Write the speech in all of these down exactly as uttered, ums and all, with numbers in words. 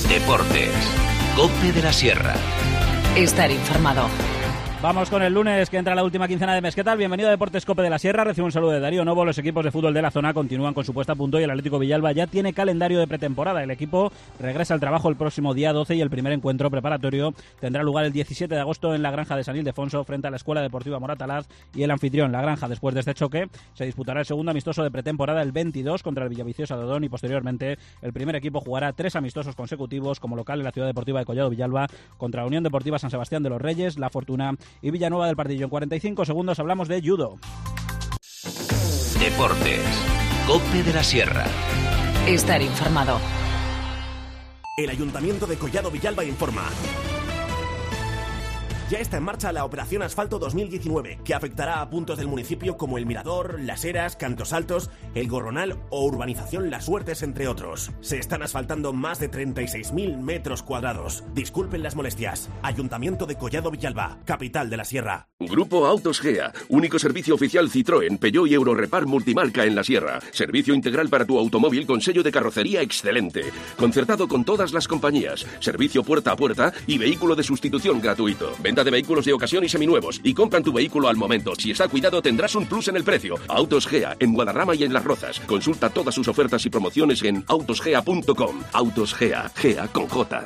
Deportes. COPE de la Sierra. Estar informado. Vamos con el lunes, que entra la última quincena de mes. ¿Qué tal? Bienvenido a Deportes COPE de la Sierra. Recibo un saludo de Darío Novo. Los equipos de fútbol de la zona continúan con su puesta a punto y el Atlético Villalba ya tiene calendario de pretemporada. El equipo regresa al trabajo el próximo día doce y el primer encuentro preparatorio tendrá lugar el diecisiete de agosto en la granja de San Ildefonso frente a la Escuela Deportiva Moratalaz y el anfitrión, la granja. Después de este choque se disputará el segundo amistoso de pretemporada el veintidós contra el Villaviciosa de Odón y posteriormente el primer equipo jugará tres amistosos consecutivos como local en la Ciudad Deportiva de Collado Villalba contra la Unión Deportiva San Sebastián de los Reyes, La Fortuna y Villanueva del Partido. En cuarenta y cinco segundos hablamos de judo. Deportes. COPE de la Sierra. Estar informado. El Ayuntamiento de Collado Villalba informa. Ya está en marcha la Operación Asfalto dos mil diecinueve, que afectará a puntos del municipio como El Mirador, Las Heras, Cantos Altos, El Gorronal o Urbanización Las Huertes, entre otros. Se están asfaltando más de treinta y seis mil metros cuadrados. Disculpen las molestias. Ayuntamiento de Collado Villalba, capital de la Sierra. Grupo Autos Gea, único servicio oficial Citroën, Peugeot y Eurorepar multimarca en la Sierra. Servicio integral para tu automóvil con sello de carrocería excelente. Concertado con todas las compañías. Servicio puerta a puerta y vehículo de sustitución gratuito. Venta de vehículos de ocasión y seminuevos y compran tu vehículo al momento. Si está cuidado tendrás un plus en el precio. Autos Gea, en Guadarrama y en Las Rozas. Consulta todas sus ofertas y promociones en autosgea punto com. Autos Gea, Gea con J.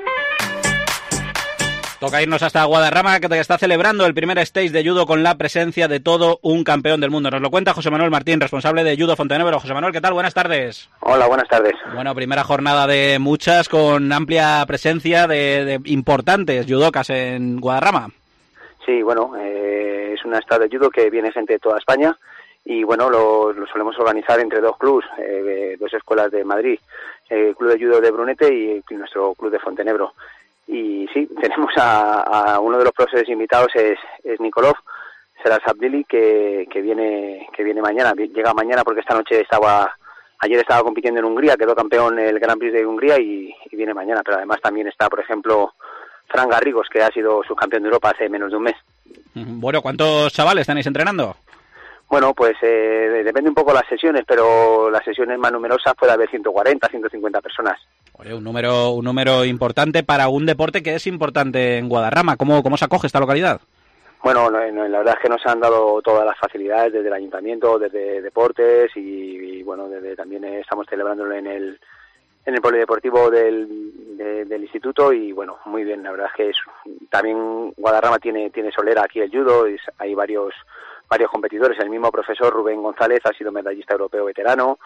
Toca irnos hasta Guadarrama, que está celebrando el primer stage de judo con la presencia de todo un campeón del mundo. Nos lo cuenta José Manuel Martín, responsable de Judo Fontenebro. José Manuel, ¿qué tal? Buenas tardes. Hola, buenas tardes. Bueno, primera jornada de muchas, con amplia presencia de, de importantes judokas en Guadarrama. Sí, bueno, eh, es una estado de judo que viene gente de toda España y bueno, lo, lo solemos organizar entre dos clubs, eh, dos escuelas de Madrid, el Club de Judo de Brunete y nuestro Club de Fontenebro. Y sí, tenemos a, a uno de los profesores invitados, es, es Nikolov Serasabdili, que, que viene que viene mañana, llega mañana porque esta noche estaba, ayer estaba compitiendo en Hungría, quedó campeón el Grand Prix de Hungría y, y viene mañana, pero además también está, por ejemplo, Fran Garrigos, que ha sido subcampeón de Europa hace menos de un mes. Bueno, ¿cuántos chavales tenéis entrenando? Bueno, pues eh, depende un poco las sesiones, pero las sesiones más numerosas puede haber ciento cuarenta, ciento cincuenta personas. Oye, un número un número importante para un deporte que es importante en Guadarrama. ¿Cómo, cómo se acoge esta localidad? Bueno, no, no, la verdad es que nos han dado todas las facilidades desde el ayuntamiento, desde deportes y, y bueno, desde también estamos celebrándolo en el en el polideportivo del, de, del instituto y bueno, muy bien, la verdad es que es, también Guadarrama tiene tiene solera aquí el judo, es, hay varios varios competidores, el mismo profesor Rubén González ha sido medallista europeo veterano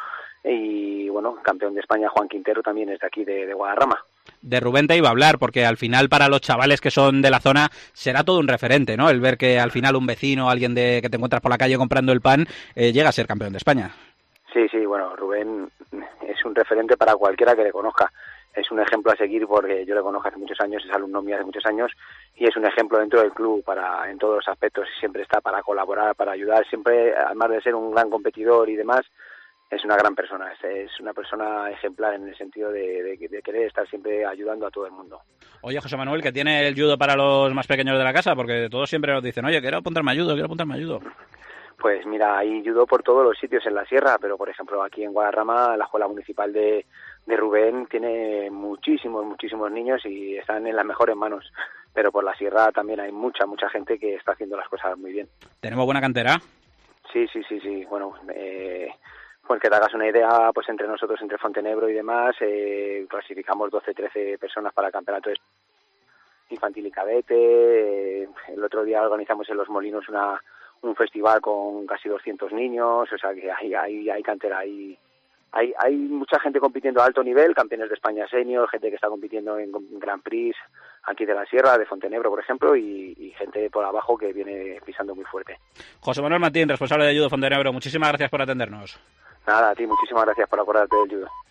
y bueno, campeón de España Juan Quintero también es de aquí de, de Guadarrama. De Rubén te iba a hablar, porque al final para los chavales que son de la zona será todo un referente, ¿no? El ver que al final un vecino, alguien de que te encuentras por la calle comprando el pan, eh, llega a ser campeón de España. Sí, sí, bueno, Rubén es un referente para cualquiera que le conozca. Es un ejemplo a seguir porque yo le conozco hace muchos años, es alumno mío hace muchos años y es un ejemplo dentro del club para en todos los aspectos, siempre está para colaborar, para ayudar, siempre, además de ser un gran competidor y demás, es una gran persona, es, es una persona ejemplar en el sentido de, de, de querer estar siempre ayudando a todo el mundo. Oye, José Manuel, ¿qué tiene el judo para los más pequeños de la casa? Porque todos siempre nos dicen, oye, quiero apuntarme a judo, quiero apuntarme a judo. Pues mira, hay judo por todos los sitios en la sierra, pero por ejemplo aquí en Guadarrama, la escuela municipal de, de Rubén tiene muchísimos, muchísimos niños y están en las mejores manos. Pero por la sierra también hay mucha, mucha gente que está haciendo las cosas muy bien. ¿Tenemos buena cantera? Sí, sí, sí, sí. Bueno, eh, pues que te hagas una idea, pues entre nosotros, entre Fontenebro y demás, eh, clasificamos doce, trece personas para el campeonato infantil y cadete. Eh, el otro día organizamos en Los Molinos una un festival con casi doscientos niños, o sea que hay hay, hay cantera, hay, hay hay mucha gente compitiendo a alto nivel, campeones de España senior, gente que está compitiendo en Grand Prix aquí de la Sierra, de Fontenebro, por ejemplo, y, y gente por abajo que viene pisando muy fuerte. José Manuel Martín, responsable de Judo Fontenebro, muchísimas gracias por atendernos. Nada, a ti, muchísimas gracias por acordarte del judo.